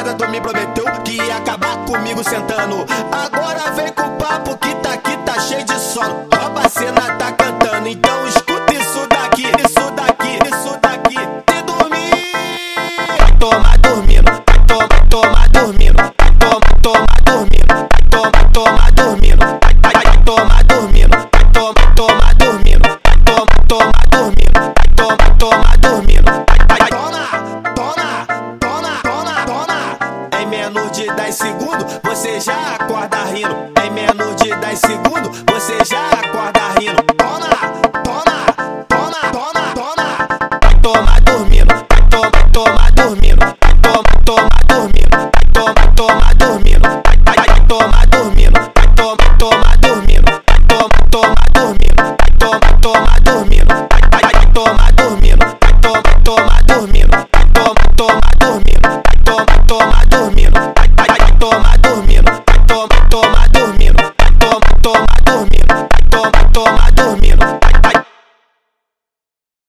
passada tu me prometeu que ia acabar comigo sentando. Agora vem com o papo que tá cheio de sono. Ó, a cena tá cantando, então escuta isso daqui, isso daqui, isso daqui. Se dormir, vai tomar dormindo, vai tomar dormindo, vai tomar dormindo, vai tomar dormindo, vai tomar dormindo, vai tomar dormindo, vai tomar dormindo, vai tomar dormindo. Em menos de 10 segundos, você já acorda rindo. Em menos de 10 segundos, você já acorda rindo. Vai tomar dormindo, vai tomar dormindo, vai tomar dormindo.